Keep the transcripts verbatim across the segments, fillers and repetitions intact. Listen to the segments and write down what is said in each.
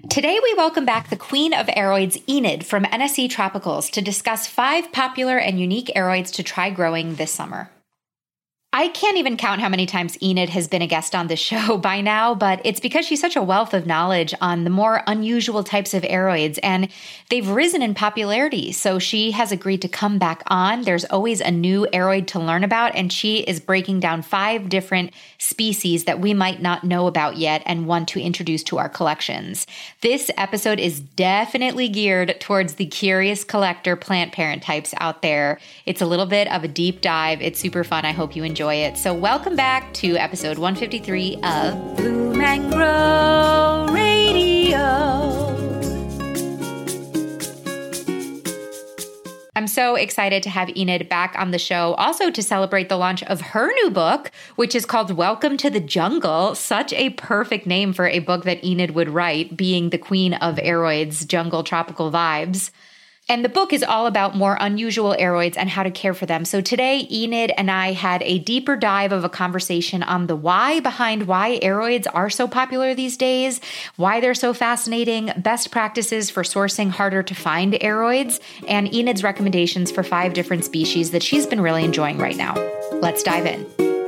Today, we welcome back the queen of aroids, Enid from N S E Tropicals, to discuss five popular and unique aroids to try growing this summer. I can't even count how many times Enid has been a guest on this show by now, but it's because she's such a wealth of knowledge on the more unusual types of aroids, and they've risen in popularity. So she has agreed to come back on. There's always a new aroid to learn about, and she is breaking down five different species that we might not know about yet and want to introduce to our collections. This episode is definitely geared towards the curious collector plant parent types out there. It's a little bit of a deep dive. It's super fun. I hope you enjoy it. So welcome back to episode one fifty-three of Bloom and Grow Radio. I'm so excited to have Enid back on the show, also to celebrate the launch of her new book, which is called Welcome to the Jungle. Such a perfect name for a book that Enid would write, being the queen of aroids, jungle tropical vibes. And the book is all about more unusual aroids and how to care for them. So today, Enid and I had a deeper dive of a conversation on the why behind why aroids are so popular these days, why they're so fascinating, best practices for sourcing harder to find aroids, and Enid's recommendations for five different species that she's been really enjoying right now. Let's dive in.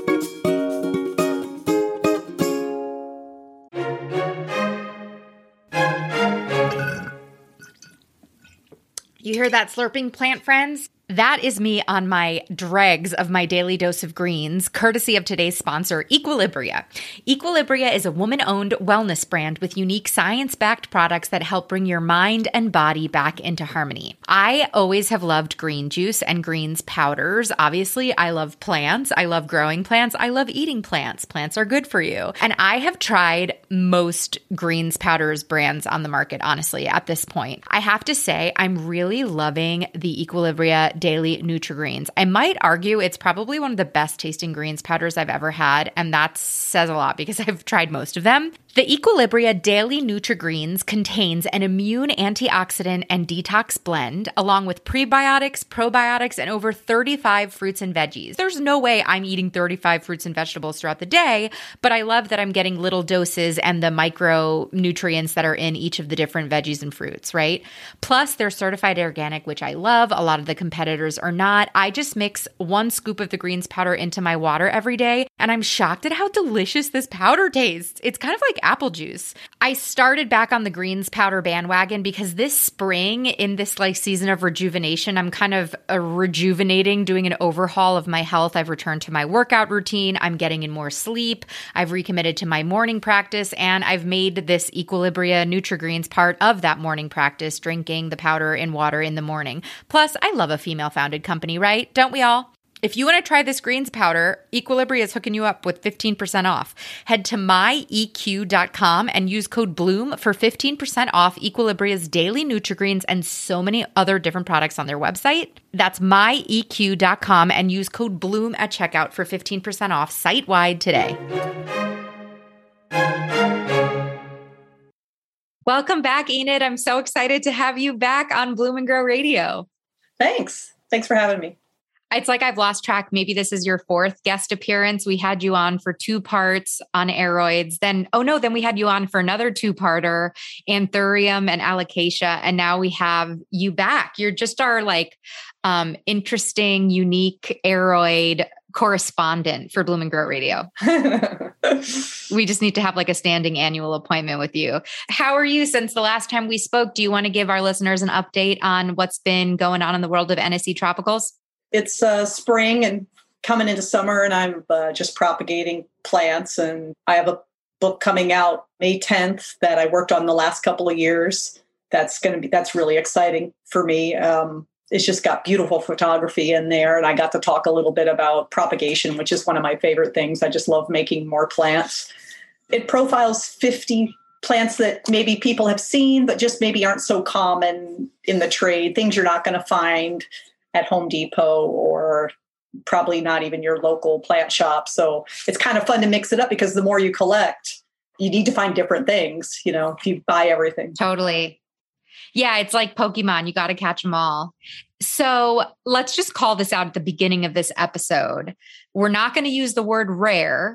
You hear that slurping, plant friends? That is me on my dregs of my daily dose of greens, courtesy of today's sponsor, Equilibria. Equilibria is a woman-owned wellness brand with unique science-backed products that help bring your mind and body back into harmony. I always have loved green juice and greens powders. Obviously, I love plants. I love growing plants. I love eating plants. Plants are good for you. And I have tried most greens powders brands on the market, honestly, at this point. I have to say, I'm really loving the Equilibria Daily Nutri-Greens. I might argue it's probably one of the best tasting greens powders I've ever had, and that says a lot because I've tried most of them. The Equilibria Daily Nutri-Greens contains an immune antioxidant and detox blend, along with prebiotics, probiotics, and over thirty-five fruits and veggies. There's no way I'm eating thirty-five fruits and vegetables throughout the day, but I love that I'm getting little doses and the micronutrients that are in each of the different veggies and fruits, right? Plus, they're certified organic, which I love. A lot of the competitors are not. I just mix one scoop of the greens powder into my water every day, and I'm shocked at how delicious this powder tastes. It's kind of like apple juice. I started back on the greens powder bandwagon because this spring, in this like season of rejuvenation, I'm kind of uh, rejuvenating, doing an overhaul of my health. I've returned to my workout routine. I'm getting in more sleep. I've recommitted to my morning practice, and I've made this Equilibria Nutri-Greens part of that morning practice, drinking the powder in water in the morning. Plus, I love a female-founded company, right? Don't we all? If you want to try this greens powder, Equilibria is hooking you up with fifteen percent off. Head to my E Q dot com and use code BLOOM for fifteen percent off Equilibria's daily Nutri-Greens and so many other different products on their website. That's my E Q dot com and use code BLOOM at checkout for fifteen percent off site-wide today. Welcome back, Enid. I'm so excited to have you back on Bloom and Grow Radio. Thanks. Thanks for having me. It's like I've lost track. Maybe this is your fourth guest appearance. We had you on for two parts on aroids. Then, oh no, then we had you on for another two-parter, Anthurium and Alocasia. And now we have you back. You're just our like um, interesting, unique aroid correspondent for Bloom and Grow Radio. We just need to have like a standing annual appointment with you. How are you since the last time we spoke? Do you want to give our listeners an update on what's been going on in the world of N S E Tropicals? It's uh, spring and coming into summer, and I'm uh, just propagating plants. And I have a book coming out May tenth that I worked on the last couple of years. That's going to be, that's really exciting for me. Um, it's just got beautiful photography in there. And I got to talk a little bit about propagation, which is one of my favorite things. I just love making more plants. It profiles fifty plants that maybe people have seen, but just maybe aren't so common in the trade, things you're not going to find at Home Depot or probably not even your local plant shop. So it's kind of fun to mix it up because the more you collect, you need to find different things, you know, if you buy everything. Totally. Yeah, it's like Pokemon. You got to catch them all. So let's just call this out at the beginning of this episode. We're not going to use the word rare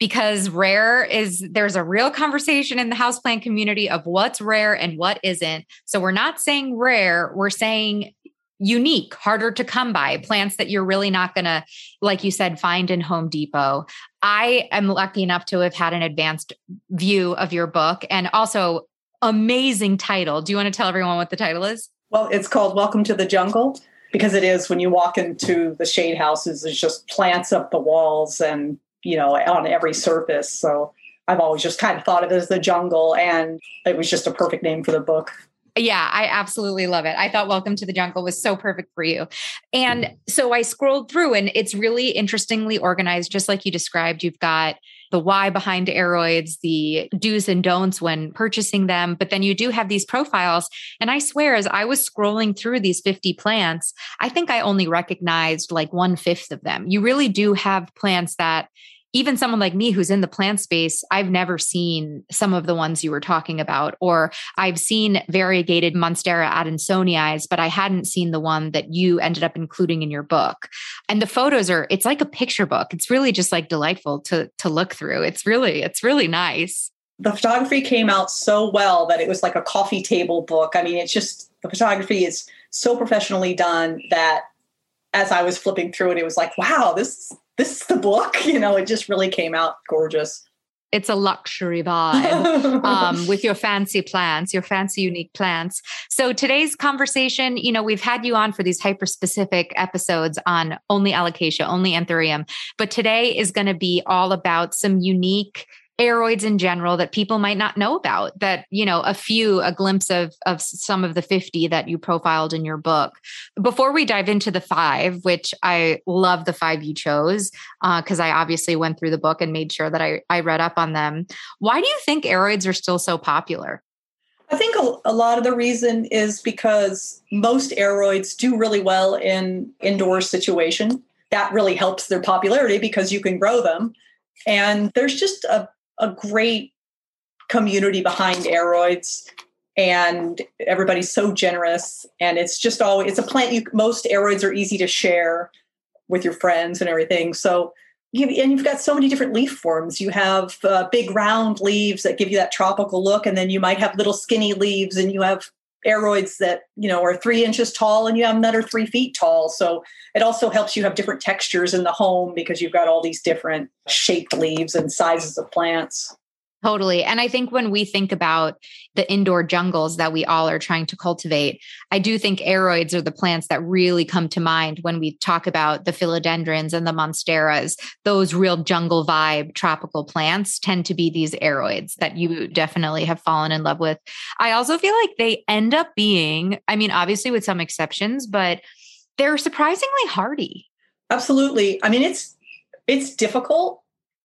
because rare is, there's a real conversation in the houseplant community of what's rare and what isn't. So we're not saying rare, we're saying unique, harder to come by, plants that you're really not going to, like you said, find in Home Depot. I am lucky enough to have had an advanced view of your book, and also amazing title. Do you want to tell everyone what the title is? Well, it's called Welcome to the Jungle, because it is, when you walk into the shade houses, there's just plants up the walls and, you know, on every surface. So I've always just kind of thought of it as the jungle, and it was just a perfect name for the book. Yeah, I absolutely love it. I thought Welcome to the Jungle was so perfect for you. And so I scrolled through, and it's really interestingly organized, just like you described. You've got the why behind aroids, the do's and don'ts when purchasing them. But then you do have these profiles. And I swear, as I was scrolling through these fifty plants, I think I only recognized like one fifth of them. You really do have plants that even someone like me who's in the plant space, I've never seen some of the ones you were talking about, or I've seen variegated Monstera adansonii, but I hadn't seen the one that you ended up including in your book. And the photos are, it's like a picture book. It's really just like delightful to, to look through. It's really, it's really nice. The photography came out so well that it was like a coffee table book. I mean, it's just, the photography is so professionally done that as I was flipping through it, it was like, wow, this This is the book, you know, it just really came out gorgeous. It's a luxury vibe um, with your fancy plants, your fancy unique plants. So today's conversation, you know, we've had you on for these hyper specific episodes on only alocasia, only anthurium, but today is going to be all about some unique aroids in general that people might not know about, that, you know, a few, a glimpse of, of some of the fifty that you profiled in your book. Before we dive into the five, which I love the five you chose, because uh, I obviously went through the book and made sure that I, I read up on them. Why do you think aroids are still so popular? I think a, a lot of the reason is because most aroids do really well in indoor situation. That really helps their popularity because you can grow them. And there's just a a great community behind aroids, and everybody's so generous. And it's just always, it's a plant you, most aroids are easy to share with your friends and everything. So, you, and you've got so many different leaf forms. You have uh, big round leaves that give you that tropical look. And then you might have little skinny leaves, and you have aroids that, you know, are three inches tall, and you have them that are three feet tall. So it also helps you have different textures in the home because you've got all these different shaped leaves and sizes of plants. Totally. And I think when we think about the indoor jungles that we all are trying to cultivate, I do think aroids are the plants that really come to mind when we talk about the philodendrons and the monsteras. Those real jungle vibe tropical plants tend to be these aroids that you definitely have fallen in love with. I also feel like they end up being, I mean, obviously with some exceptions, but they're surprisingly hardy. Absolutely. I mean, it's it's difficult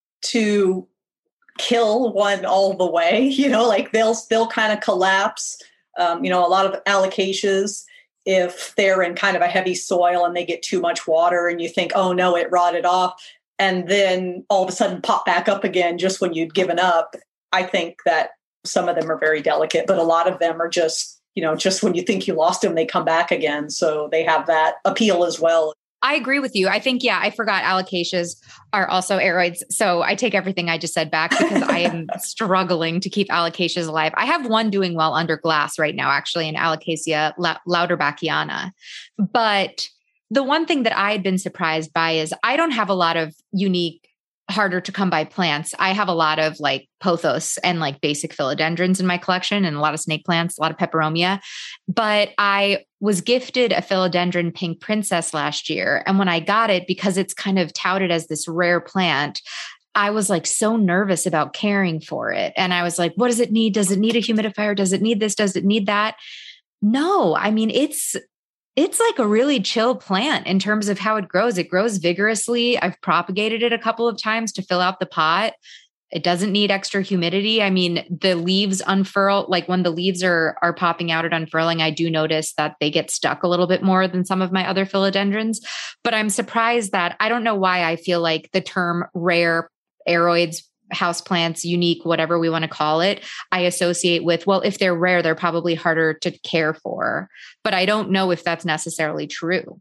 to kill one all the way, you know, like they'll they'll kind of collapse. Um, you know, a lot of alocasias, if they're in kind of a heavy soil and they get too much water and you think, oh no, it rotted off, and then all of a sudden pop back up again just when you'd given up. I think that some of them are very delicate, but a lot of them are just, you know, just when you think you lost them, they come back again. So they have that appeal as well. I agree with you. I think, yeah, I forgot alocasias are also aroids. So I take everything I just said back because I am struggling to keep alocasias alive. I have one doing well under glass right now, actually, an Alocasia Louderbacchiana. But the one thing that I had been surprised by is I don't have a lot of unique, harder to come by plants. I have a lot of like pothos and like basic philodendrons in my collection, and a lot of snake plants, a lot of peperomia. But I was gifted a philodendron pink princess last year. And when I got it, because it's kind of touted as this rare plant, I was like so nervous about caring for it. And I was like, what does it need? Does it need a humidifier? Does it need this? Does it need that? No, I mean, it's It's like a really chill plant in terms of how it grows. It grows vigorously. I've propagated it a couple of times to fill out the pot. It doesn't need extra humidity. I mean, the leaves unfurl, like when the leaves are are popping out at unfurling, I do notice that they get stuck a little bit more than some of my other philodendrons. But I'm surprised that, I don't know why I feel like the term rare aroids, houseplants, unique, whatever we want to call it, I associate with, well, if they're rare, they're probably harder to care for. But I don't know if that's necessarily true.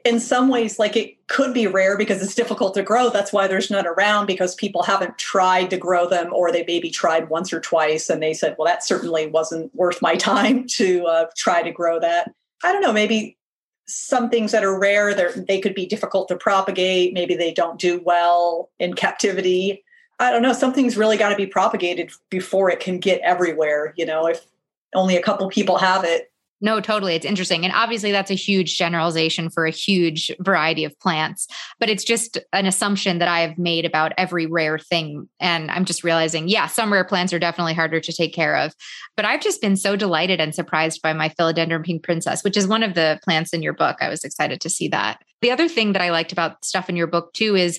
in some ways, like it could be rare because it's difficult to grow. That's why there's none around, because people haven't tried to grow them, or they maybe tried once or twice and they said, well, that certainly wasn't worth my time to uh, try to grow that. I don't know, maybe some things that are rare, they could be difficult to propagate. Maybe they don't do well in captivity. I don't know. Something's really got to be propagated before it can get everywhere. You know, if only a couple people have it. No, totally. It's interesting. And obviously that's a huge generalization for a huge variety of plants, but it's just an assumption that I have made about every rare thing. And I'm just realizing, yeah, some rare plants are definitely harder to take care of, but I've just been so delighted and surprised by my Philodendron Pink Princess, which is one of the plants in your book. I was excited to see that. The other thing that I liked about stuff in your book too is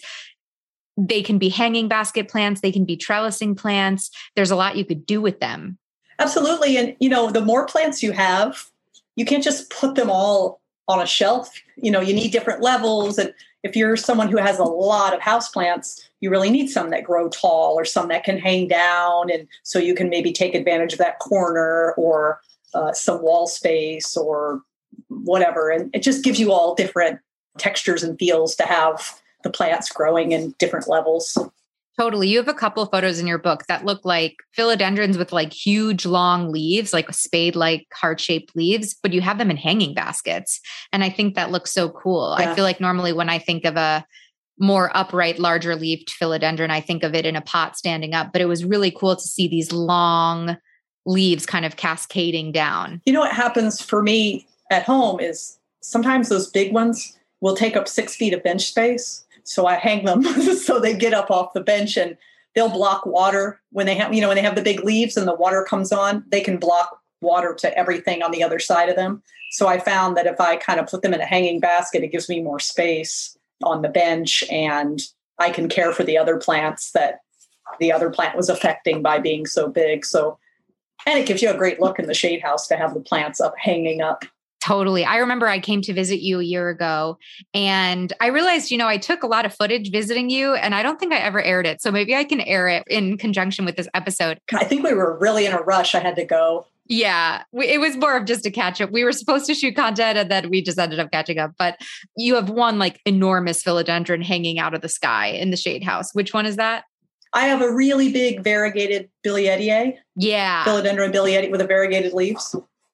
they can be hanging basket plants. They can be trellising plants. There's a lot you could do with them. Absolutely. And, you know, the more plants you have, you can't just put them all on a shelf. You know, you need different levels. And if you're someone who has a lot of houseplants, you really need some that grow tall or some that can hang down. And so you can maybe take advantage of that corner or uh, some wall space or whatever. And it just gives you all different textures and feels to have the plants growing in different levels. Totally. You have a couple of photos in your book that look like philodendrons with like huge long leaves, like spade-like heart-shaped leaves, but you have them in hanging baskets. And I think that looks so cool. Yeah. I feel like normally when I think of a more upright, larger leafed philodendron, I think of it in a pot standing up, but it was really cool to see these long leaves kind of cascading down. You know what happens for me at home is sometimes those big ones will take up six feet of bench space. So I hang them so they get up off the bench, and they'll block water when they have, you know, when they have the big leaves and the water comes on, they can block water to everything on the other side of them. So I found that if I kind of put them in a hanging basket, it gives me more space on the bench, and I can care for the other plants that the other plant was affecting by being so big. So, and it gives you a great look in the shade house to have the plants up hanging up. Totally. I remember I came to visit you a year ago and I realized, you know, I took a lot of footage visiting you and I don't think I ever aired it. So maybe I can air it in conjunction with this episode. I think we were really in a rush. I had to go. Yeah, we, it was more of just a catch up. We were supposed to shoot content and then we just ended up catching up. But you have one like enormous philodendron hanging out of the sky in the shade house. Which one is that? I have a really big variegated Billietiae. Yeah. Philodendron Billietiae with the variegated leaves.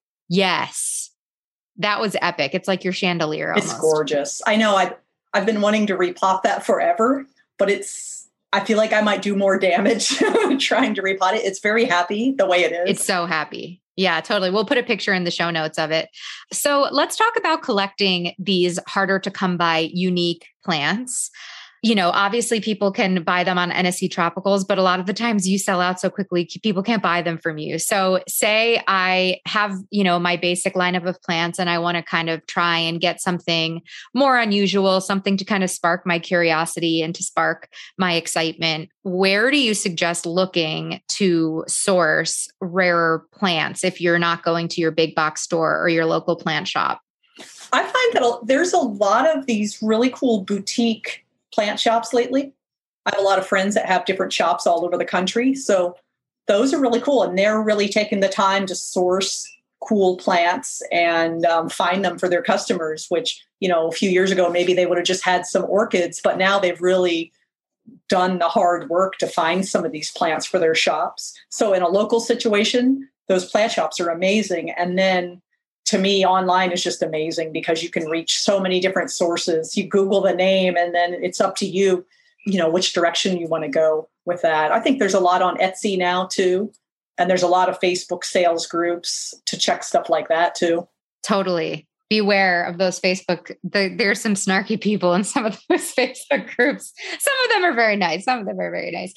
Yes. That was epic. It's like your chandelier almost. It's gorgeous. I know I've, I've been wanting to repot that forever, but it's, I feel like I might do more damage trying to repot it. It's very happy the way it is. It's so happy. Yeah, totally. We'll put a picture in the show notes of it. So let's talk about collecting these harder to come by unique plants. You know, obviously people can buy them on N S C Tropicals, but a lot of the times you sell out so quickly, people can't buy them from you. So say I have, you know, my basic lineup of plants and I want to kind of try and get something more unusual, something to kind of spark my curiosity and to spark my excitement. Where do you suggest looking to source rarer plants if you're not going to your big box store or your local plant shop? I find that there's a lot of these really cool boutique plant shops lately. I have a lot of friends that have different shops all over the country. So those are really cool. And they're really taking the time to source cool plants and um, find them for their customers, which, you know, a few years ago, maybe they would have just had some orchids, but now they've really done the hard work to find some of these plants for their shops. So in a local situation, those plant shops are amazing. And then to me, online is just amazing because you can reach so many different sources. You Google the name and then it's up to you, you know, which direction you want to go with that. I think there's a lot on Etsy now too. And there's a lot of Facebook sales groups to check stuff like that too. Totally. Beware of those Facebook. The, there's some snarky people in some of those Facebook groups. Some of them are very nice. Some of them are very nice.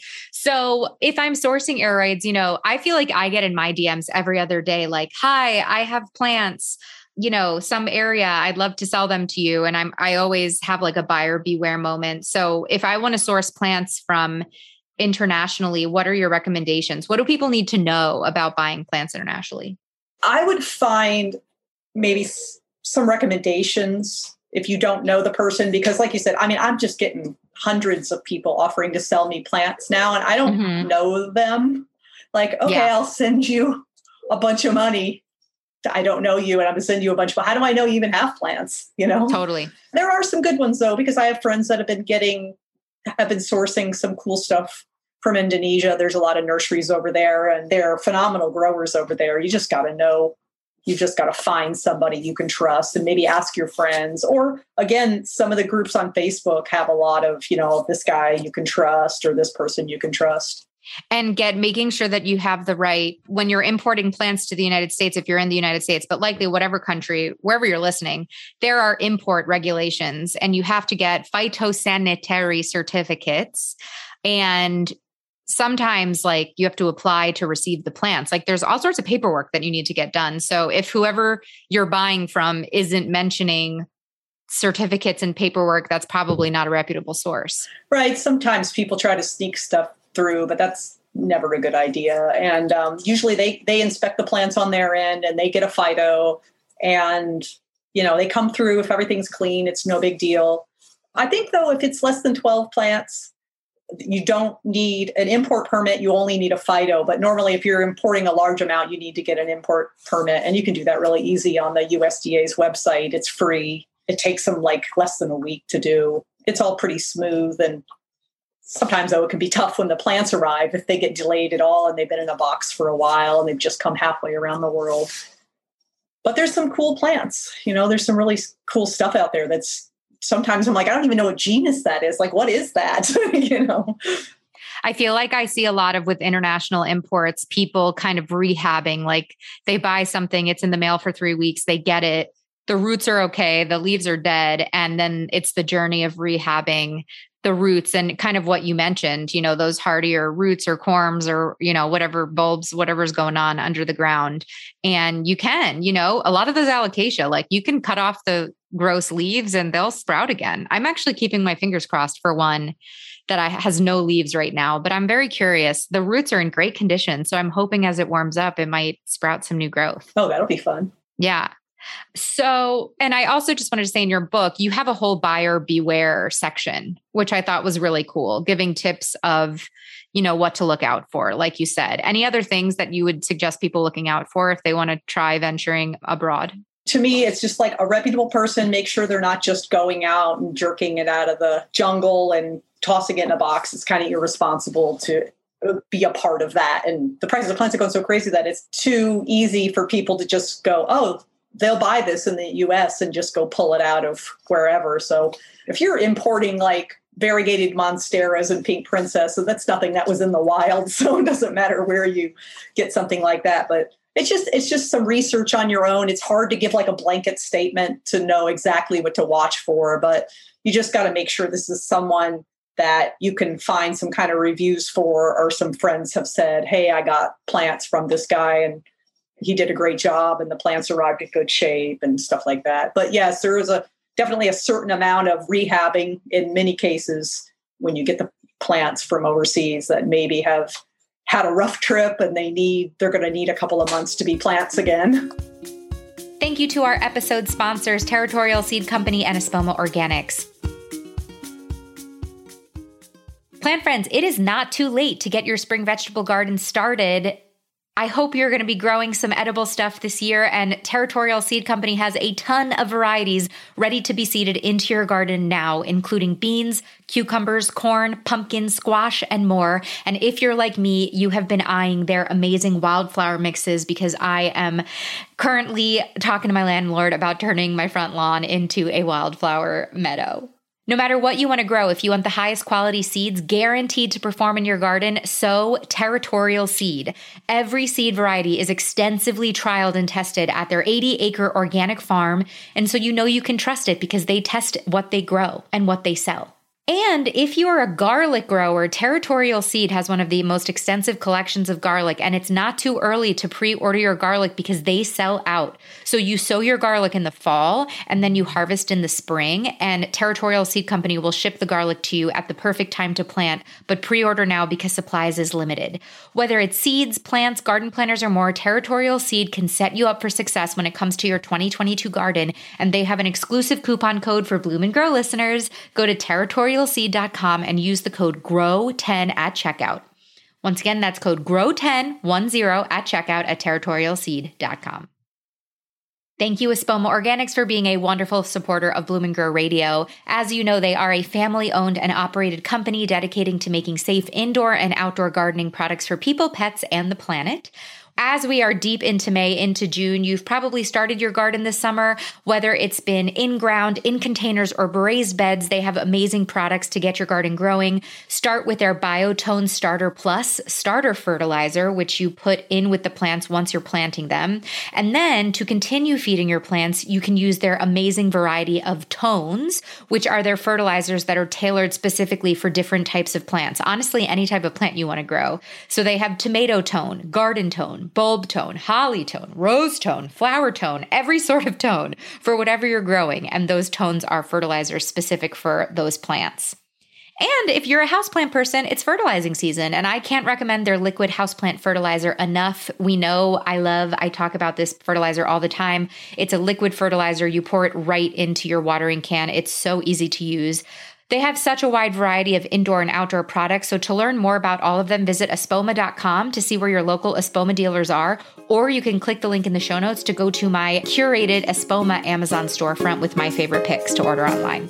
So if I'm sourcing aroids, you know, I feel like I get in my D Ms every other day, like, hi, I have plants, you know, some area, I'd love to sell them to you. And I'm, I always have like a buyer beware moment. So if I want to source plants from internationally, what are your recommendations? What do people need to know about buying plants internationally? I would find maybe some recommendations if you don't know the person, because like you said, I mean, I'm just getting hundreds of people offering to sell me plants now, and I don't mm-hmm. know them. Like, okay, yeah. I'll send you a bunch of money. I don't know you and I'm going to send you a bunch, but how do I know you even have plants? You know, Totally. There are some good ones though, because I have friends that have been getting, have been sourcing some cool stuff from Indonesia. There's a lot of nurseries over there and they're phenomenal growers over there. You just got to know, you just got to find somebody you can trust and maybe ask your friends. Or again, some of the groups on Facebook have a lot of, you know, this guy you can trust or this person you can trust. And get making sure that you have the right, when you're importing plants to the United States, if you're in the United States, but likely whatever country, wherever you're listening, there are import regulations and you have to get phytosanitary certificates. And sometimes like you have to apply to receive the plants. Like there's all sorts of paperwork that you need to get done. So if whoever you're buying from isn't mentioning certificates and paperwork, that's probably not a reputable source. Right. Sometimes people try to sneak stuff through, but that's never a good idea. And um, usually they they inspect the plants on their end and they get a phyto and, you know, they come through. If everything's clean, it's no big deal. I think, though, if it's less than twelve plants, you don't need an import permit. You only need a phyto. But normally, if you're importing a large amount, you need to get an import permit. And you can do that really easy on the U S D A's website. It's free. It takes them like less than a week to do. It's all pretty smooth. And sometimes, though, it can be tough when the plants arrive if they get delayed at all and they've been in a box for a while and they've just come halfway around the world. But there's some cool plants. You know, there's some really cool stuff out there that's sometimes I'm like, I don't even know what genus that is. Like, what is that? you know? I feel like I see a lot of with international imports, people kind of rehabbing, like they buy something, it's in the mail for three weeks, they get it. The roots are okay, the leaves are dead. And then it's the journey of rehabbing the roots and kind of what you mentioned, you know, those hardier roots or corms or, you know, whatever bulbs, whatever's going on under the ground. And you can, you know, a lot of those alocasia, like you can cut off the gross leaves and they'll sprout again. I'm actually keeping my fingers crossed for one that I, has no leaves right now, but I'm very curious. The roots are in great condition. So I'm hoping as it warms up, it might sprout some new growth. Oh, that'll be fun. Yeah. So, and I also just wanted to say in your book, you have a whole buyer beware section, which I thought was really cool, giving tips of, you know, what to look out for. Like you said, any other things that you would suggest people looking out for if they want to try venturing abroad? To me, it's just like a reputable person. Make sure they're not just going out and jerking it out of the jungle and tossing it in a box. It's kind of irresponsible to be a part of that. And the prices of plants are going so crazy that it's too easy for people to just go, oh, they'll buy this in the U S and just go pull it out of wherever. So if you're importing like variegated monsteras and pink princess, so that's nothing that was in the wild. So it doesn't matter where you get something like that. But it's just it's just some research on your own. It's hard to give like a blanket statement to know exactly what to watch for, but you just got to make sure this is someone that you can find some kind of reviews for, or some friends have said, hey, I got plants from this guy and he did a great job and the plants arrived in good shape and stuff like that. But yes, there is a definitely a certain amount of rehabbing in many cases when you get the plants from overseas that maybe have had a rough trip and they need, they're going to need a couple of months to be plants again. Thank you to our episode sponsors, Territorial Seed Company and Espoma Organics. Plant friends, it is not too late to get your spring vegetable garden started. I hope you're going to be growing some edible stuff this year, and Territorial Seed Company has a ton of varieties ready to be seeded into your garden now, including beans, cucumbers, corn, pumpkin, squash, and more. And if you're like me, you have been eyeing their amazing wildflower mixes because I am currently talking to my landlord about turning my front lawn into a wildflower meadow. No matter what you want to grow, if you want the highest quality seeds guaranteed to perform in your garden, sow Territorial Seed. Every seed variety is extensively trialed and tested at their eighty acre organic farm, and so you know you can trust it because they test what they grow and what they sell. And if you are a garlic grower, Territorial Seed has one of the most extensive collections of garlic, and it's not too early to pre-order your garlic because they sell out. So you sow your garlic in the fall, and then you harvest in the spring, and Territorial Seed Company will ship the garlic to you at the perfect time to plant, but pre-order now because supplies is limited. Whether it's seeds, plants, garden planters, or more, Territorial Seed can set you up for success when it comes to your twenty twenty-two garden, and they have an exclusive coupon code for Bloom and Grow listeners. Go to territorial seed dot com and use the code G R O W ten at checkout. Once again, that's code G R O W ten, one zero at checkout at territorial seed dot com. Thank you, Espoma Organics, for being a wonderful supporter of Bloom and Grow Radio. As you know, they are a family-owned and operated company dedicating to making safe indoor and outdoor gardening products for people, pets, and the planet. As we are deep into May, into June, you've probably started your garden this summer, whether it's been in ground, in containers, or raised beds. They have amazing products to get your garden growing. Start with their Biotone Starter Plus starter fertilizer, which you put in with the plants once you're planting them. And then to continue feeding your plants, you can use their amazing variety of tones, which are their fertilizers that are tailored specifically for different types of plants. Honestly, any type of plant you want to grow. So they have tomato tone, garden tone, bulb tone, holly tone, rose tone, flower tone, every sort of tone for whatever you're growing. And those tones are fertilizers specific for those plants. And if you're a houseplant person, it's fertilizing season. And I can't recommend their liquid houseplant fertilizer enough. We know, I love, I talk about this fertilizer all the time. It's a liquid fertilizer. You pour it right into your watering can. It's so easy to use. They have such a wide variety of indoor and outdoor products. So to learn more about all of them, visit espoma dot com to see where your local Espoma dealers are, or you can click the link in the show notes to go to my curated Espoma Amazon storefront with my favorite picks to order online.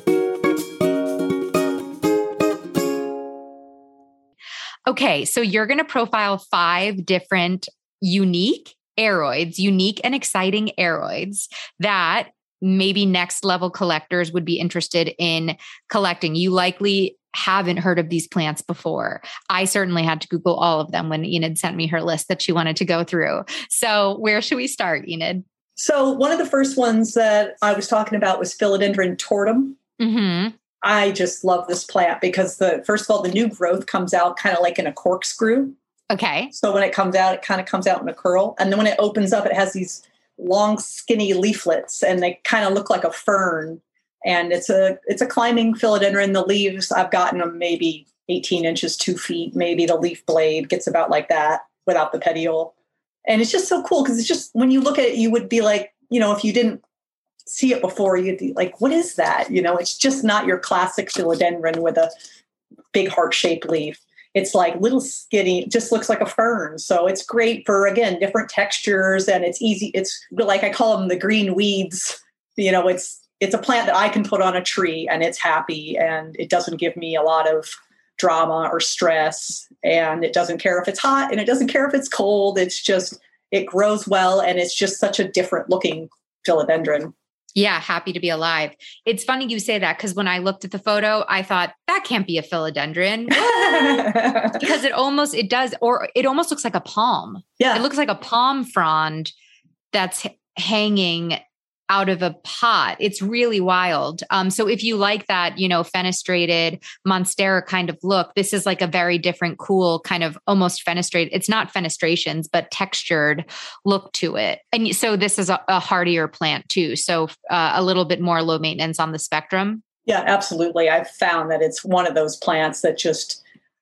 Okay, so you're going to profile five different unique aroids, unique and exciting aroids that maybe next level collectors would be interested in collecting. You likely haven't heard of these plants before. I certainly had to Google all of them when Enid sent me her list that she wanted to go through. So where should we start, Enid? So one of the first ones that I was talking about was Philodendron tortum. Mm-hmm. I just love this plant because the first of all, the new growth comes out kind of like in a corkscrew. Okay. So when it comes out, it kind of comes out in a curl. And then when it opens up, it has these long, skinny leaflets, and they kind of look like a fern. And it's a it's a climbing philodendron. The leaves, I've gotten them maybe eighteen inches, two feet. Maybe the leaf blade gets about like that without the petiole. And it's just so cool because it's just, when you look at it, you would be like, you know, if you didn't see it before, you'd be like, what is that? You know, it's just not your classic philodendron with a big heart-shaped leaf. It's like little skinny, it just looks like a fern. So it's great for, again, different textures, and it's easy. It's like, I call them the green weeds. You know, it's it's a plant that I can put on a tree and it's happy, and it doesn't give me a lot of drama or stress, and it doesn't care if it's hot and it doesn't care if it's cold. It's just, it grows well, and it's just such a different looking philodendron. Yeah, happy to be alive. It's funny you say that because when I looked at the photo, I thought that can't be a philodendron because it almost, it does, or it almost looks like a palm. Yeah. It looks like a palm frond that's hanging out of a pot. It's really wild. Um, so if you like that, you know, fenestrated monstera kind of look, this is like a very different, cool kind of almost fenestrated. It's not fenestrations, but textured look to it. And so this is a, a hardier plant too. So uh, a little bit more low maintenance on the spectrum. Yeah, absolutely. I've found that it's one of those plants that just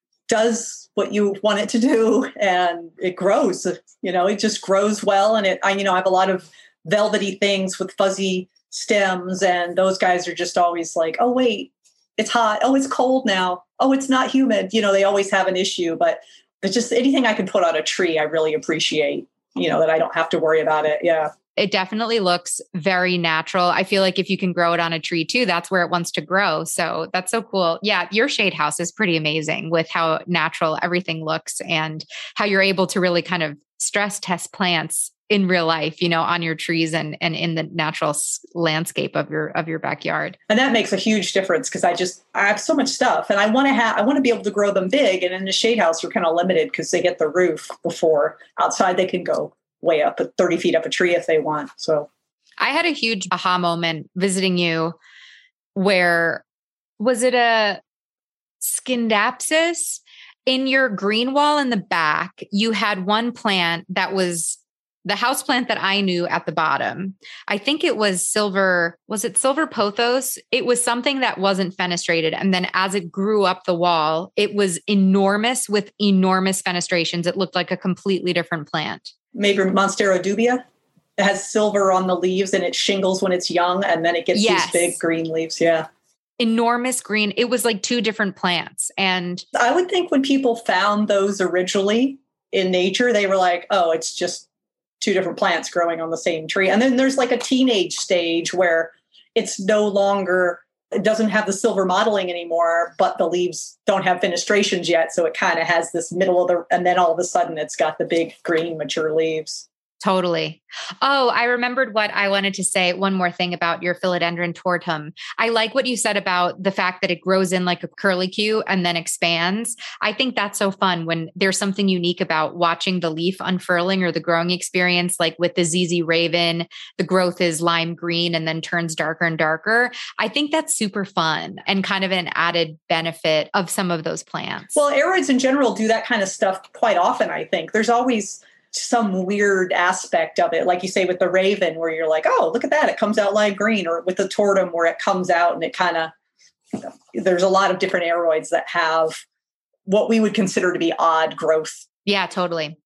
does what you want it to do, and it grows. You know, it just grows well. And it, I, you know, I have a lot of velvety things with fuzzy stems, and those guys are just always like, oh, wait, it's hot. Oh, it's cold now. Oh, it's not humid. You know, they always have an issue, but it's just anything I can put on a tree, I really appreciate, you know, that I don't have to worry about it. Yeah. It definitely looks very natural. I feel like if you can grow it on a tree too, that's where it wants to grow. So that's so cool. Yeah. Your shade house is pretty amazing with how natural everything looks and how you're able to really kind of stress test plants in real life, you know, on your trees and, and in the natural s- landscape of your, of your backyard. And that makes a huge difference because I just, I have so much stuff and I want to have, I want to be able to grow them big. And in the shade house, you're kind of limited because they get the roof before. Outside, they can go way up at thirty feet up a tree if they want. So I had a huge aha moment visiting you where, was it a Scindapsus? In your green wall in the back, you had one plant that was the house plant that I knew at the bottom. I think it was silver, was it silver pothos? It was something that wasn't fenestrated. And then as it grew up the wall, it was enormous with enormous fenestrations. It looked like a completely different plant. Maybe Monstera dubia. It has silver on the leaves and it shingles when it's young, and then it gets yes. these big green leaves. Yeah. Enormous green. It was like two different plants. And I would think when people found those originally in nature, they were like, oh, it's just two different plants growing on the same tree. And then there's like a teenage stage where it's no longer, it doesn't have the silver mottling anymore, but the leaves don't have fenestrations yet. So it kind of has this middle of the, and then all of a sudden it's got the big green mature leaves. Totally. Oh, I remembered what I wanted to say. One more thing about your philodendron tortum. I like what you said about the fact that it grows in like a curlicue and then expands. I think that's so fun when there's something unique about watching the leaf unfurling or the growing experience. Like with the Z Z Raven, the growth is lime green and then turns darker and darker. I think that's super fun and kind of an added benefit of some of those plants. Well, aroids in general do that kind of stuff quite often, I think. There's always some weird aspect of it, like you say with the raven, where you're like, oh, look at that, it comes out lime green, or with the tortum where it comes out and it kind of, you know, there's a lot of different aroids that have what we would consider to be odd growth. Yeah, totally.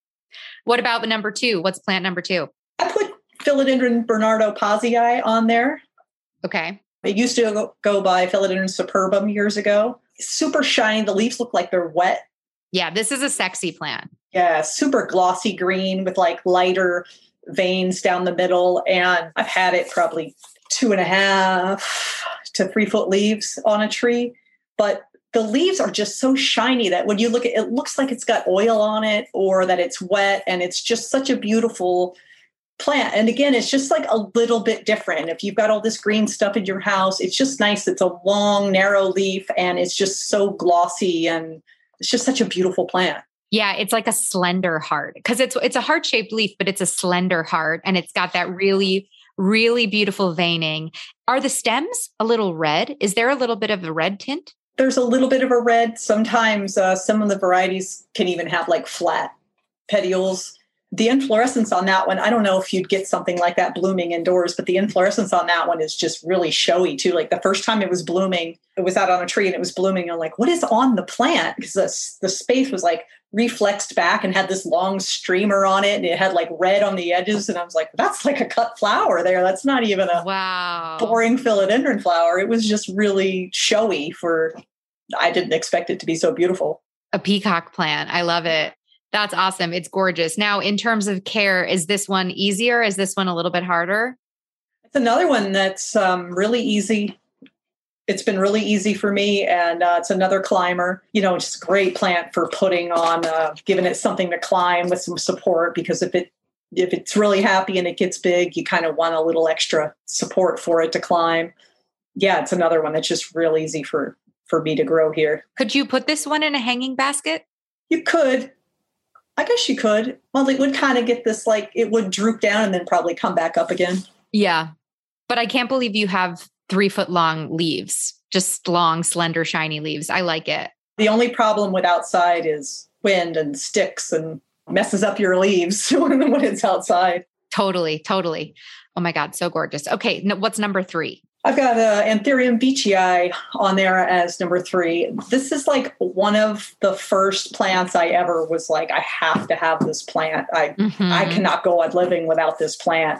What about the number two? What's plant number two? I put Philodendron Bernardo Pazii on there. Okay. It used to go, go by Philodendron Superbum years ago. Super shiny. The leaves look like they're wet. Yeah, this is a sexy plant. Yeah, super glossy green with like lighter veins down the middle. And I've had it probably two and a half to three foot leaves on a tree. But the leaves are just so shiny that when you look at it, it looks like it's got oil on it or that it's wet. And it's just such a beautiful plant. And again, it's just like a little bit different. If you've got all this green stuff in your house, it's just nice. It's a long, narrow leaf and it's just so glossy and it's just such a beautiful plant. Yeah, it's like a slender heart because it's it's a heart-shaped leaf, but it's a slender heart and it's got that really, really beautiful veining. Are the stems a little red? Is there a little bit of a red tint? There's a little bit of a red. Sometimes uh, some of the varieties can even have like flat petioles. The inflorescence on that one, I don't know if you'd get something like that blooming indoors, but the inflorescence on that one is just really showy too. Like the first time it was blooming, it was out on a tree and it was blooming. I'm like, what is on the plant? Because the, the space was like reflexed back and had this long streamer on it and it had like red on the edges. And I was like, that's like a cut flower there. That's not even a wow. boring philodendron flower. It was just really showy for, I didn't expect it to be so beautiful. A peacock plant. I love it. That's awesome. It's gorgeous. Now, in terms of care, is this one easier? Is this one a little bit harder? It's another one that's um, really easy. It's been really easy for me. And uh, it's another climber, you know, just a great plant for putting on, uh, giving it something to climb with some support, because if it, if it's really happy and it gets big, you kind of want a little extra support for it to climb. Yeah, it's another one that's just real easy for, for me to grow here. Could you put this one in a hanging basket? You could. I guess you could. Well, it would kind of get this, like, it would droop down and then probably come back up again. Yeah. But I can't believe you have three foot long leaves, just long, slender, shiny leaves. I like it. The only problem with outside is wind and sticks and messes up your leaves when it's outside. Totally. Totally. Oh my God. So gorgeous. Okay. No, what's number three? I've got uh, Anthurium beechii on there as number three. This is like one of the first plants I ever was like, I have to have this plant. I mm-hmm. I cannot go on living without this plant.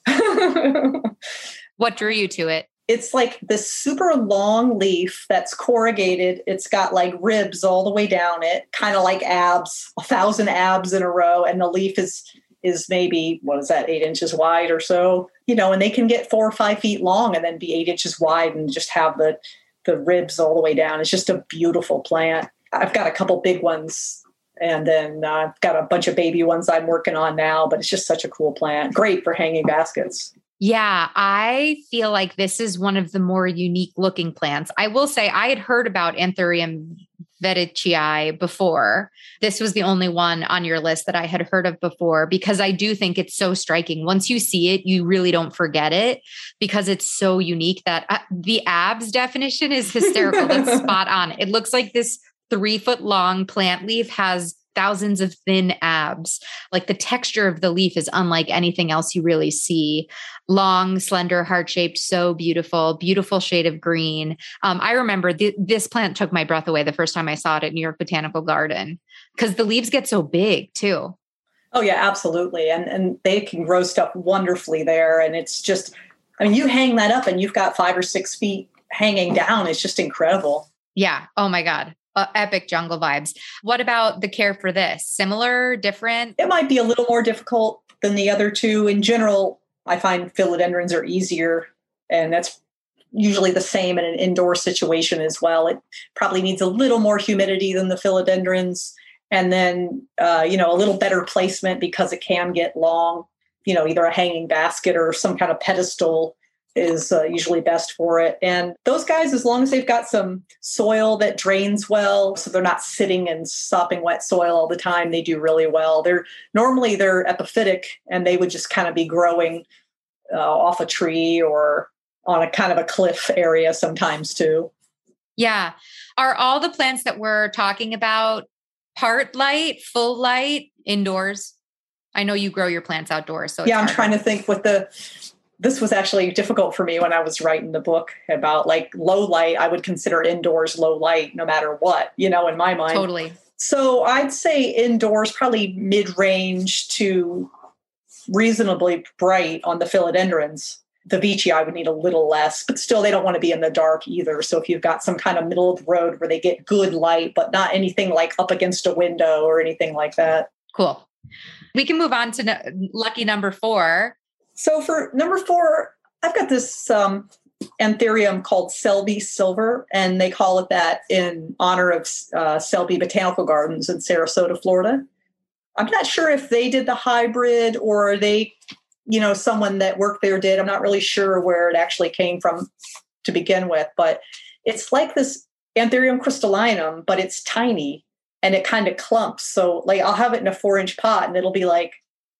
What drew you to it? It's like this super long leaf that's corrugated. It's got like ribs all the way down it, kind of like abs, a thousand abs in a row. And the leaf is is maybe, what is that, eight inches wide or so, you know, and they can get four or five feet long and then be eight inches wide and just have the, the ribs all the way down. It's just a beautiful plant. I've got a couple big ones and then uh, I've got a bunch of baby ones I'm working on now, but it's just such a cool plant. Great for hanging baskets. Yeah, I feel like this is one of the more unique looking plants. I will say I had heard about Anthurium beechii before. This was the only one on your list that I had heard of before because I do think it's so striking. Once you see it, you really don't forget it because it's so unique that uh, the abs definition is hysterical. That's spot on. It looks like this three foot long plant leaf has thousands of thin abs. Like the texture of the leaf is unlike anything else you really see. Long, slender, heart-shaped, so beautiful, beautiful shade of green. Um, I remember th- this plant took my breath away the first time I saw it at New York Botanical Garden because the leaves get so big too. Oh yeah, absolutely. And, and they can grow stuff wonderfully there. And it's just, I mean, you hang that up and you've got five or six feet hanging down. It's just incredible. Yeah. Oh my God. Uh, epic jungle vibes. What about the care for this? Similar, different? It might be a little more difficult than the other two. In general, I find philodendrons are easier, and that's usually the same in an indoor situation as well. It probably needs a little more humidity than the philodendrons, and then, uh, you know, a little better placement because it can get long. You know, either a hanging basket or some kind of pedestal is uh, usually best for it. And those guys, as long as they've got some soil that drains well, so they're not sitting in sopping wet soil all the time, they do really well. They're normally they're epiphytic, and they would just kind of be growing uh, off a tree or on a kind of a cliff area sometimes too. Yeah. Are all the plants that we're talking about part light, full light, indoors? I know you grow your plants outdoors. So yeah, I'm harder. trying to think what the, this was actually difficult for me when I was writing the book about like low light. I would consider indoors low light no matter what, you know, in my mind. Totally. So I'd say indoors, probably mid-range to reasonably bright on the philodendrons. The veitchii would need a little less, but still they don't want to be in the dark either. So if you've got some kind of middle of the road where they get good light, but not anything like up against a window or anything like that. Cool. We can move on to no- lucky number four. So for number four, I've got this um, anthurium called Selby Silver, and they call it that in honor of uh, Selby Botanical Gardens in Sarasota, Florida. I'm not sure if they did the hybrid or they, you know, someone that worked there did. I'm not really sure where it actually came from to begin with, but it's like this Anthurium crystallinum, but it's tiny and it kind of clumps. So like I'll have it in a four inch pot and it'll be like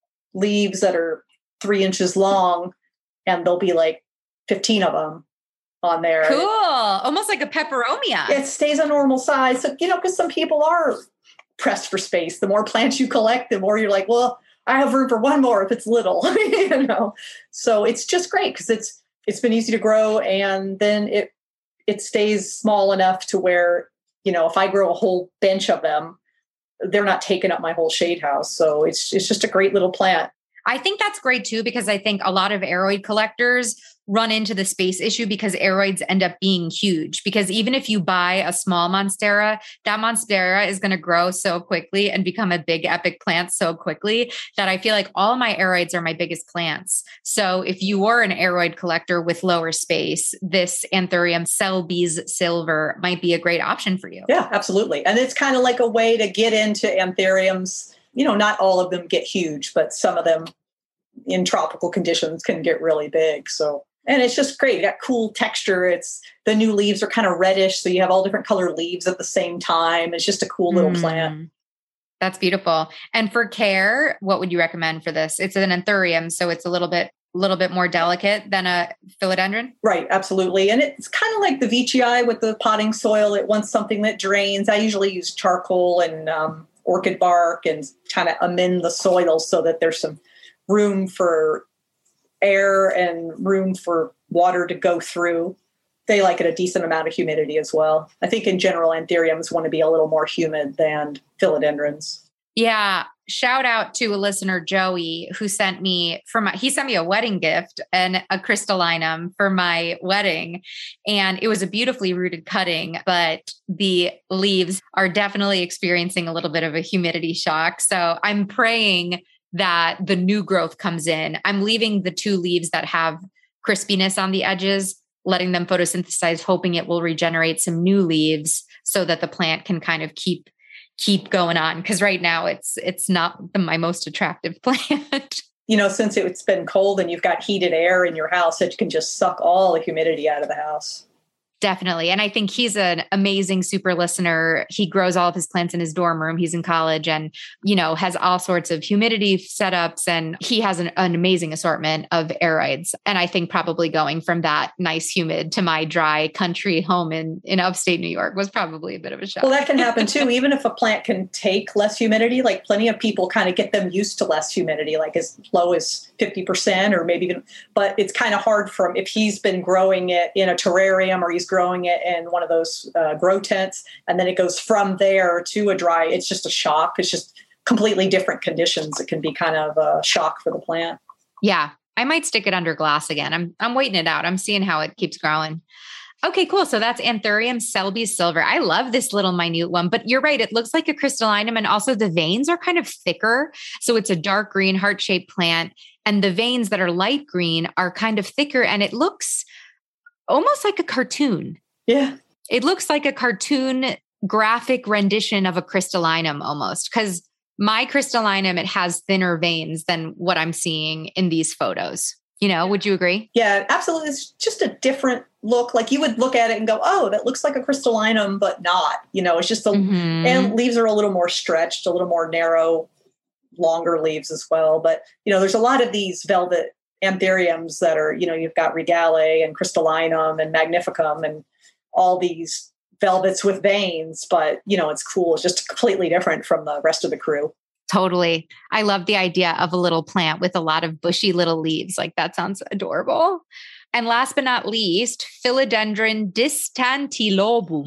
leaves that are three inches long, and there'll be like fifteen of them on there. Cool. Almost like a peperomia. It stays a normal size. So, you know, because some people are pressed for space. The more plants you collect, the more you're like, well, I have room for one more if it's little, you know? So it's just great because it's, it's been easy to grow, and then it, it stays small enough to where, you know, if I grow a whole bench of them, they're not taking up my whole shade house. So it's, it's just a great little plant. I think that's great too, because I think a lot of aroid collectors run into the space issue because aroids end up being huge. Because even if you buy a small monstera, that monstera is going to grow so quickly and become a big epic plant so quickly that I feel like all my aroids are my biggest plants. So if you were an aroid collector with lower space, this Anthurium Selby's Silver might be a great option for you. Yeah, absolutely. And it's kind of like a way to get into anthuriums. You know, not all of them get huge, but some of them in tropical conditions can get really big. So, and it's just great. You got cool texture. It's the new leaves are kind of reddish. So you have all different colored leaves at the same time. It's just a cool little mm, plant. That's beautiful. And for care, what would you recommend for this? It's an anthurium, so it's a little bit, little bit more delicate than a philodendron. Right. Absolutely. And it's kind of like the veitchii with the potting soil. It wants something that drains. I usually use charcoal and, um, orchid bark and kind of amend the soil so that there's some room for air and room for water to go through. They like it a decent amount of humidity as well. I think in general, anthuriums want to be a little more humid than philodendrons. Yeah. Shout out to a listener, Joey, who sent me for my, he sent me a wedding gift and a crystallinum for my wedding. And it was a beautifully rooted cutting, but the leaves are definitely experiencing a little bit of a humidity shock. So I'm praying that the new growth comes in. I'm leaving the two leaves that have crispiness on the edges, letting them photosynthesize, hoping it will regenerate some new leaves so that the plant can kind of keep keep going on. Cause right now it's, it's not the, my most attractive plant. You know, since it's been cold and you've got heated air in your house, it can just suck all the humidity out of the house. Definitely. And I think he's an amazing super listener. He grows all of his plants in his dorm room. He's in college and, you know, has all sorts of humidity setups. And he has an, an amazing assortment of aroids. And I think probably going from that nice humid to my dry country home in, in upstate New York was probably a bit of a shock. Well, that can happen too. Even if a plant can take less humidity, like plenty of people kind of get them used to less humidity, like as low as fifty percent or maybe even, but it's kind of hard from if he's been growing it in a terrarium or he's growing it in one of those uh, grow tents, and then it goes from there to a dry, it's just a shock. It's just completely different conditions. It can be kind of a shock for the plant. Yeah. I might stick it under glass again. I'm, I'm waiting it out. I'm seeing how it keeps growing. Okay, cool. So that's Anthurium Selby silver. I love this little minute one, but you're right. It looks like a crystallinum, and also the veins are kind of thicker. So it's a dark green heart-shaped plant, and the veins that are light green are kind of thicker, and it looks almost like a cartoon. Yeah. It looks like a cartoon graphic rendition of a crystallinum almost, because my crystallinum, it has thinner veins than what I'm seeing in these photos. You know, would you agree? Yeah, absolutely. It's just a different look. Like you would look at it and go, oh, that looks like a crystallinum, but not. You know, it's just the mm-hmm. and leaves are a little more stretched, a little more narrow, longer leaves as well. But, you know, there's a lot of these velvet anthuriums that are, you know, you've got regale and crystallinum and magnificum and all these velvets with veins. But, you know, it's cool. It's just completely different from the rest of the crew. Totally. I love the idea of a little plant with a lot of bushy little leaves. Like that sounds adorable. And last but not least, Philodendron distantilobum.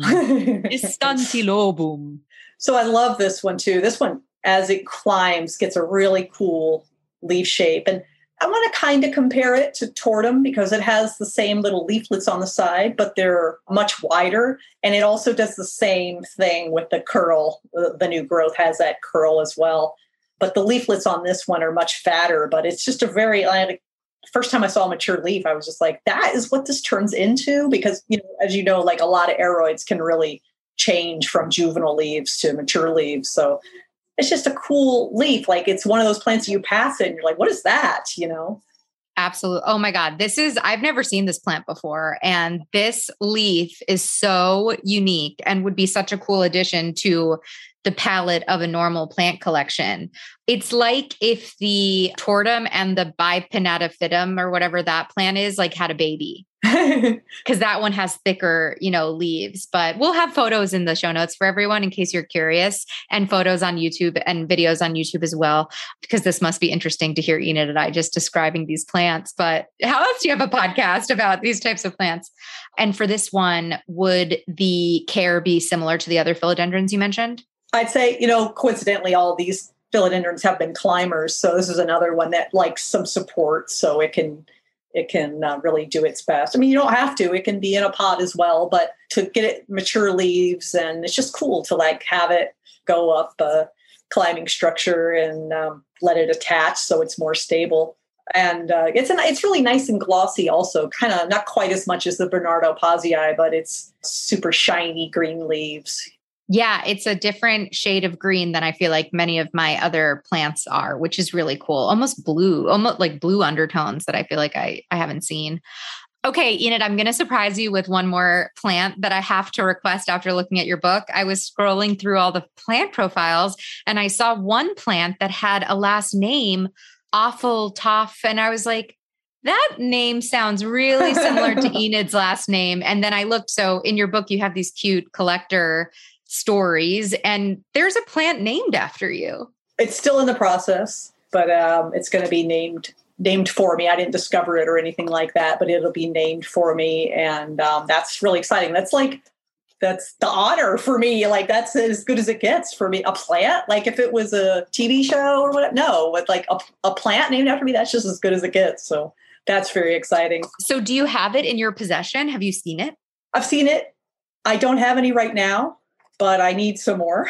Distantilobum. So I love this one too. This one, as it climbs, gets a really cool leaf shape. And I want to kind of compare it to Tortum because it has the same little leaflets on the side, but they're much wider. And it also does the same thing with the curl. The new growth has that curl as well. But the leaflets on this one are much fatter, but it's just a very, like, first time I saw a mature leaf, I was just like, that is what this turns into. Because, you know, as you know, like a lot of aroids can really change from juvenile leaves to mature leaves. So it's just a cool leaf. Like it's one of those plants you pass it and you're like, what is that? You know? Absolutely. Oh my God. This is, I've never seen this plant before. And this leaf is so unique and would be such a cool addition to the palette of a normal plant collection. It's like if the Tortum and the Bipinnatifidum or whatever that plant is, like had a baby. Because that one has thicker, you know, leaves. But we'll have photos in the show notes for everyone in case you're curious, and photos on YouTube and videos on YouTube as well, because this must be interesting to hear Enid and I just describing these plants. But how else do you have a podcast about these types of plants? And for this one, would the care be similar to the other philodendrons you mentioned? I'd say, you know, coincidentally, all these philodendrons have been climbers. So this is another one that likes some support so it can It can uh, really do its best. I mean, you don't have to. It can be in a pot as well, but to get it mature leaves, and it's just cool to like have it go up a climbing structure and um, let it attach so it's more stable. And uh, it's an, it's really nice and glossy also, kind of not quite as much as the Bernardo Pazii, but it's super shiny green leaves. Yeah, it's a different shade of green than I feel like many of my other plants are, which is really cool. Almost blue, almost like blue undertones that I feel like I, I haven't seen. Okay, Enid, I'm going to surprise you with one more plant that I have to request after looking at your book. I was scrolling through all the plant profiles and I saw one plant that had a last name, Awful Toff. And I was like, that name sounds really similar to Enid's last name. And then I looked, so in your book, you have these cute collector stories, and there's a plant named after you. It's still in the process, but um, it's going to be named named for me. I didn't discover it or anything like that, but it'll be named for me, and um, that's really exciting. That's like that's the honor for me. Like that's as good as it gets for me. A plant, like if it was a T V show or whatever. No, with like a, a plant named after me, that's just as good as it gets. So that's very exciting. So do you have it in your possession? Have you seen it? I've seen it. I don't have any right now, but I need some more.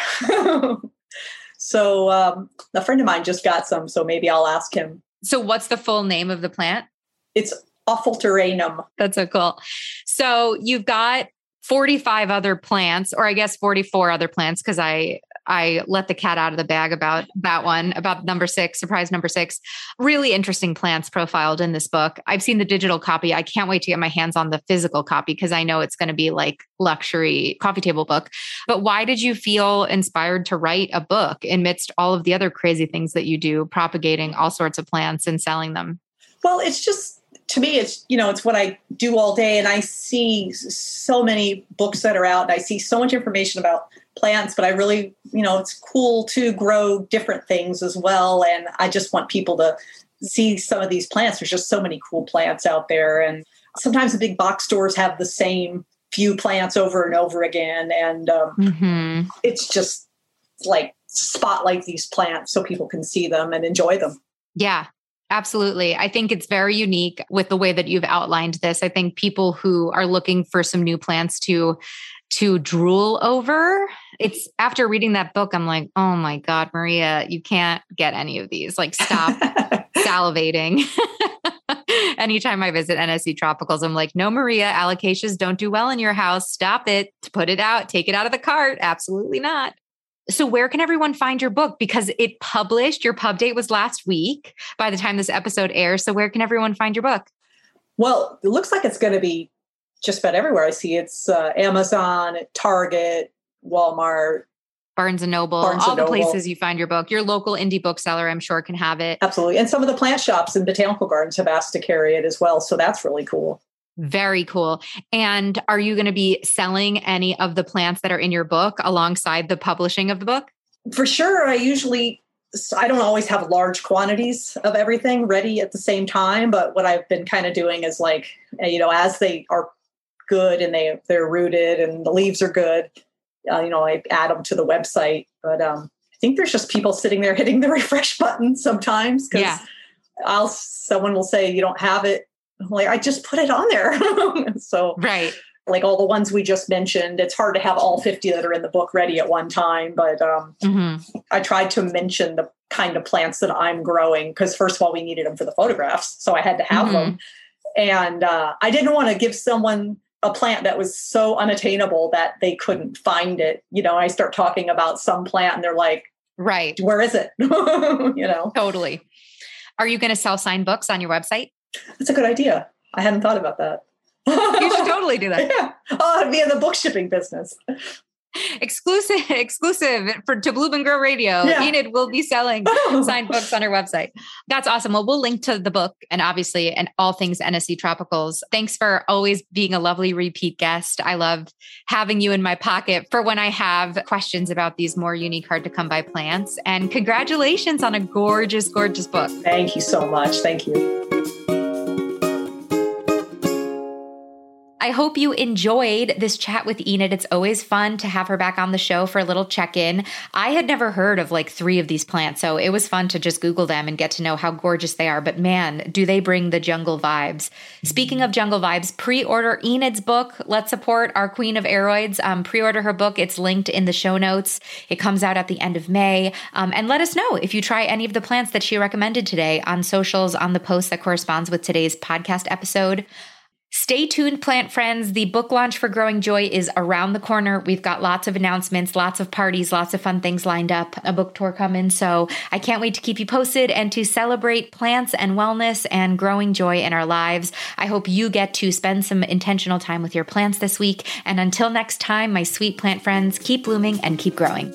So um, a friend of mine just got some, so maybe I'll ask him. So what's the full name of the plant? It's Awfulteranum. That's so cool. So you've got forty-five other plants, or I guess forty-four other plants, because I I let the cat out of the bag about that one, about number six, surprise number six. Really interesting plants profiled in this book. I've seen the digital copy. I can't wait to get my hands on the physical copy because I know it's going to be like luxury coffee table book. But why did you feel inspired to write a book amidst all of the other crazy things that you do, propagating all sorts of plants and selling them? Well, it's just, to me, it's, you know, it's what I do all day. And I see so many books that are out and I see so much information about plants, but I really, you know, it's cool to grow different things as well. And I just want people to see some of these plants. There's just so many cool plants out there. And sometimes the big box stores have the same few plants over and over again. And um, mm-hmm. it's just like spotlight these plants so people can see them and enjoy them. Yeah. Absolutely. I think it's very unique with the way that you've outlined this. I think people who are looking for some new plants to to drool over, it's after reading that book, I'm like, oh my God, Maria, you can't get any of these. Like, stop salivating. Anytime I visit N S C Tropicals, I'm like, no, Maria, alocasias don't do well in your house. Stop it. Put it out. Take it out of the cart. Absolutely not. So where can everyone find your book? Because it published, your pub date was last week by the time this episode airs. So where can everyone find your book? Well, it looks like it's going to be just about everywhere. I see it's uh, Amazon, Target, Walmart, Barnes and Noble, Barnes all and the Noble. places you find your book. Your local indie bookseller, I'm sure, can have it. Absolutely. And some of the plant shops and botanical gardens have asked to carry it as well. So that's really cool. Very cool. And are you going to be selling any of the plants that are in your book alongside the publishing of the book? For sure. I usually, I don't always have large quantities of everything ready at the same time. But what I've been kind of doing is like, you know, as they are good and they, they're rooted and the leaves are good, uh, you know, I add them to the website. But um, I think there's just people sitting there hitting the refresh button sometimes because yeah. I'll, someone will say, you don't have it. I'm like, I just put it on there. So right. Like all the ones we just mentioned, it's hard to have all fifty that are in the book ready at one time. But um, mm-hmm. I tried to mention the kind of plants that I'm growing because first of all, we needed them for the photographs. So I had to have mm-hmm. them. And uh, I didn't want to give someone a plant that was so unattainable that they couldn't find it. You know, I start talking about some plant and they're like, right, where is it? You know, totally. Are you going to sell signed books on your website? That's a good idea. I hadn't thought about that. You should totally do that. Yeah. Oh, I'd be in the book shipping business. Exclusive, exclusive for to Bloom and Grow Radio. Yeah. Enid will be selling signed books on her website. That's awesome. Well, we'll link to the book and obviously and all things N S C Tropicals. Thanks for always being a lovely repeat guest. I love having you in my pocket for when I have questions about these more unique, hard to come by plants. And congratulations on a gorgeous, gorgeous book. Thank you so much. Thank you. I hope you enjoyed this chat with Enid. It's always fun to have her back on the show for a little check-in. I had never heard of like three of these plants, so it was fun to just Google them and get to know how gorgeous they are. But man, do they bring the jungle vibes. Speaking of jungle vibes, pre-order Enid's book. Let's support our queen of aeroids. Um, pre-order her book. It's linked in the show notes. It comes out at the end of May. Um, and let us know if you try any of the plants that she recommended today on socials, on the post that corresponds with today's podcast episode. Stay tuned, plant friends. The book launch for Growing Joy is around the corner. We've got lots of announcements, lots of parties, lots of fun things lined up, a book tour coming. So I can't wait to keep you posted and to celebrate plants and wellness and growing joy in our lives. I hope you get to spend some intentional time with your plants this week. And until next time, my sweet plant friends, keep blooming and keep growing.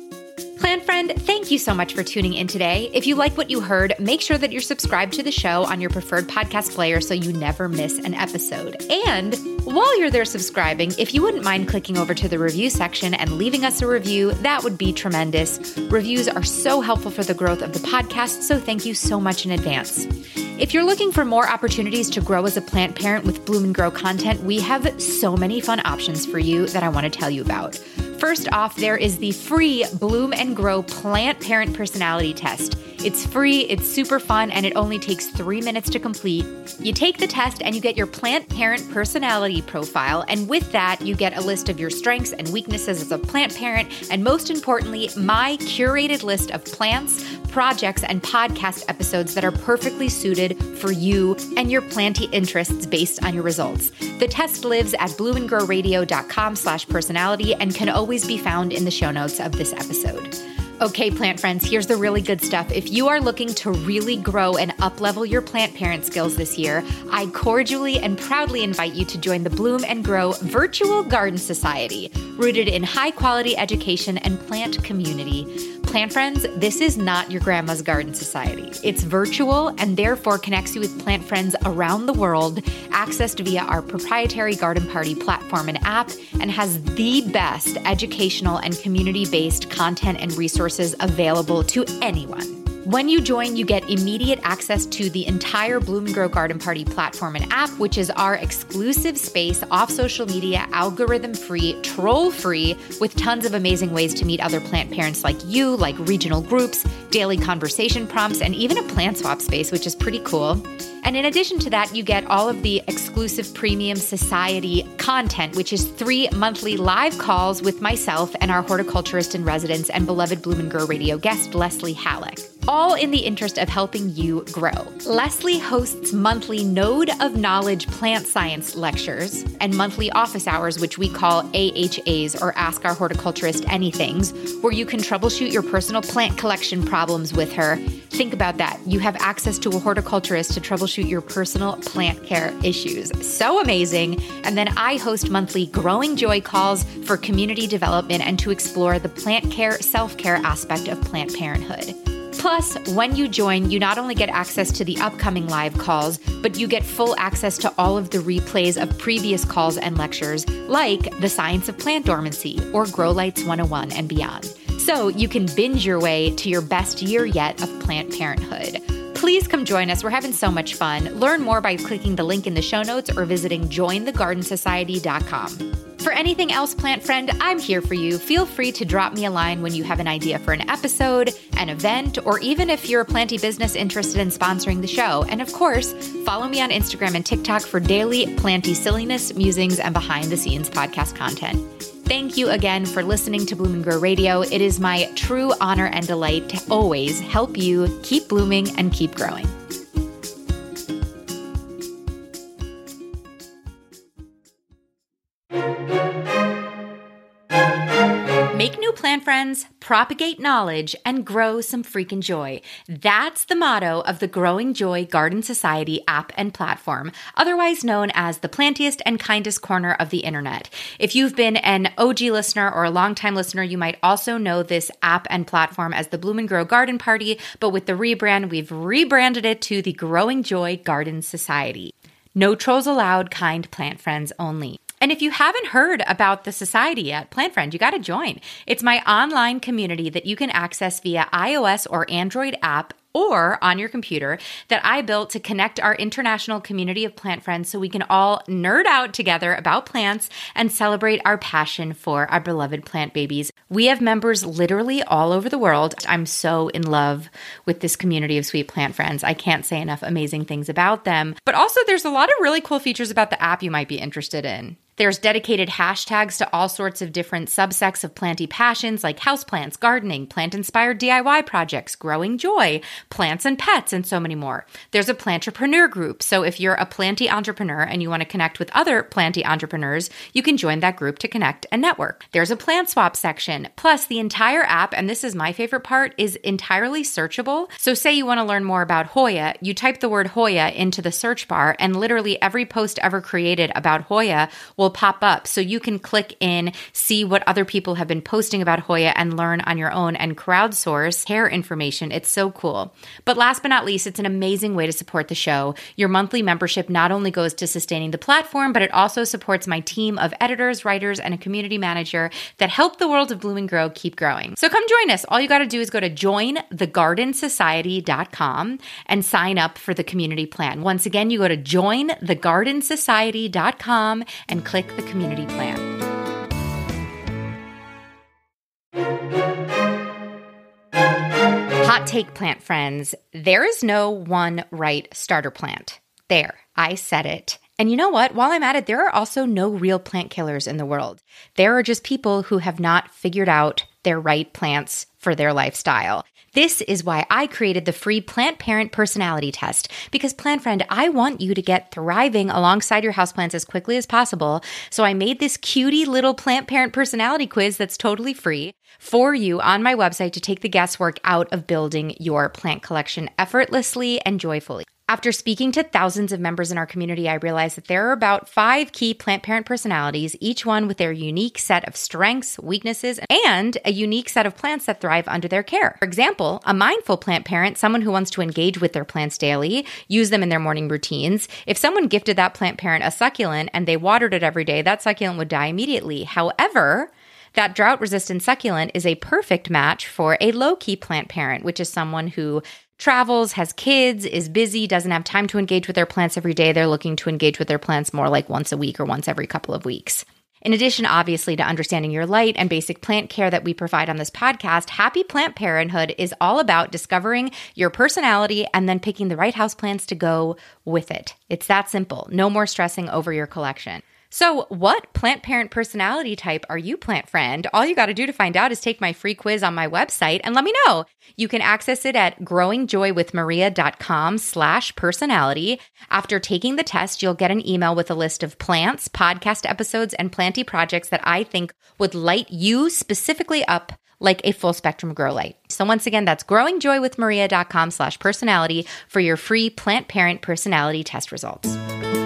Plant friend, thank you so much for tuning in today. If you like what you heard, make sure that you're subscribed to the show on your preferred podcast player so you never miss an episode. And while you're there subscribing, if you wouldn't mind clicking over to the review section and leaving us a review, that would be tremendous. Reviews are so helpful for the growth of the podcast, so thank you so much in advance. If you're looking for more opportunities to grow as a plant parent with Bloom and Grow content, we have so many fun options for you that I want to tell you about. First off, there is the free Bloom and Grow Plant Parent Personality Test. It's free, it's super fun, and it only takes three minutes to complete. You take the test and you get your plant parent personality profile, and with that, you get a list of your strengths and weaknesses as a plant parent, and most importantly, my curated list of plants, projects, and podcast episodes that are perfectly suited for you and your planty interests based on your results. The test lives at bloomandgrowradio.com slash personality and can always be found in the show notes of this episode. Okay, plant friends, here's the really good stuff. If you are looking to really grow and up-level your plant parent skills this year, I cordially and proudly invite you to join the Bloom and Grow Virtual Garden Society, rooted in high-quality education and plant community. Plant friends, this is not your grandma's garden society. It's virtual and therefore connects you with plant friends around the world, accessed via our proprietary Garden Party platform and app, and has the best educational and community-based content and resources available to anyone. When you join, you get immediate access to the entire Bloom and Grow Garden Party platform and app, which is our exclusive space off social media, algorithm-free, troll-free, with tons of amazing ways to meet other plant parents like you, like regional groups, daily conversation prompts, and even a plant swap space, which is pretty cool. And in addition to that, you get all of the exclusive premium society content, which is three monthly live calls with myself and our horticulturist in residence and beloved Bloom and Grow Radio guest, Leslie Halleck, all in the interest of helping you grow. Leslie hosts monthly Node of Knowledge plant science lectures and monthly office hours, which we call A H As, or Ask Our Horticulturist Anythings, where you can troubleshoot your personal plant collection problems with her. Think about that. You have access to a horticulturist to troubleshoot your personal plant care issues. So amazing. And then I host monthly Growing Joy calls for community development and to explore the plant care, self-care aspect of plant parenthood. Plus, when you join, you not only get access to the upcoming live calls, but you get full access to all of the replays of previous calls and lectures, like The Science of Plant Dormancy or Grow Lights one oh one and beyond. So you can binge your way to your best year yet of plant parenthood. Please come join us. We're having so much fun. Learn more by clicking the link in the show notes or visiting join the garden society dot com. For anything else, plant friend, I'm here for you. Feel free to drop me a line when you have an idea for an episode, an event, or even if you're a planty business interested in sponsoring the show. And of course, follow me on Instagram and TikTok for daily planty silliness, musings, and behind-the-scenes podcast content. Thank you again for listening to Bloom and Grow Radio. It is my true honor and delight to always help you keep blooming and keep growing. Make new plant friends, propagate knowledge, and grow some freaking joy. That's the motto of the Growing Joy Garden Society app and platform, otherwise known as the plantiest and kindest corner of the internet. If you've been an O G listener or a longtime listener, you might also know this app and platform as the Bloom and Grow Garden Party, but with the rebrand, we've rebranded it to the Growing Joy Garden Society. No trolls allowed, kind plant friends only. And if you haven't heard about the society yet, Plant Friend, you got to join. It's my online community that you can access via iOS or Android app or on your computer that I built to connect our international community of plant friends so we can all nerd out together about plants and celebrate our passion for our beloved plant babies. We have members literally all over the world. I'm so in love with this community of sweet plant friends. I can't say enough amazing things about them. But also there's a lot of really cool features about the app you might be interested in. There's dedicated hashtags to all sorts of different subsects of planty passions like houseplants, gardening, plant-inspired D I Y projects, growing joy, plants and pets, and so many more. There's a plantrepreneur group, so if you're a planty entrepreneur and you want to connect with other planty entrepreneurs, you can join that group to connect and network. There's a plant swap section. Plus, the entire app, and this is my favorite part, is entirely searchable. So say you want to learn more about Hoya, you type the word Hoya into the search bar, and literally every post ever created about Hoya will pop up. So you can click in, see what other people have been posting about Hoya and learn on your own and crowdsource hair information. It's so cool. But last but not least, it's an amazing way to support the show. Your monthly membership not only goes to sustaining the platform, but it also supports my team of editors, writers, and a community manager that help the world of Bloom and Grow keep growing. So come join us. All you got to do is go to join the garden society dot com and sign up for the community plan. Once again, you go to join the garden society dot com and click the community plan. Hot take, plant friends. There is no one right starter plant. There, I said it. And you know what? While I'm at it, there are also no real plant killers in the world. There are just people who have not figured out their right plants for their lifestyle. This is why I created the free Plant Parent Personality Test, because Plant Friend, I want you to get thriving alongside your houseplants as quickly as possible. So I made this cutie little Plant Parent Personality Quiz that's totally free for you on my website to take the guesswork out of building your plant collection effortlessly and joyfully. After speaking to thousands of members in our community, I realized that there are about five key plant parent personalities, each one with their unique set of strengths, weaknesses, and a unique set of plants that thrive under their care. For example, a mindful plant parent, someone who wants to engage with their plants daily, use them in their morning routines. If someone gifted that plant parent a succulent and they watered it every day, that succulent would die immediately. However, That drought-resistant succulent is a perfect match for a low-key plant parent, which is someone who travels, has kids, is busy, doesn't have time to engage with their plants every day. They're looking to engage with their plants more like once a week or once every couple of weeks. In addition, obviously, to understanding your light and basic plant care that we provide on this podcast, Happy Plant Parenthood is all about discovering your personality and then picking the right houseplants to go with it. It's that simple. No more stressing over your collection. So what plant parent personality type are you, plant friend? All you got to do to find out is take my free quiz on my website and let me know. You can access it at growingjoywithmaria.com slash personality. After taking the test, you'll get an email with a list of plants, podcast episodes, and planty projects that I think would light you specifically up like a full spectrum grow light. So once again, that's growingjoywithmaria.com slash personality for your free plant parent personality test results.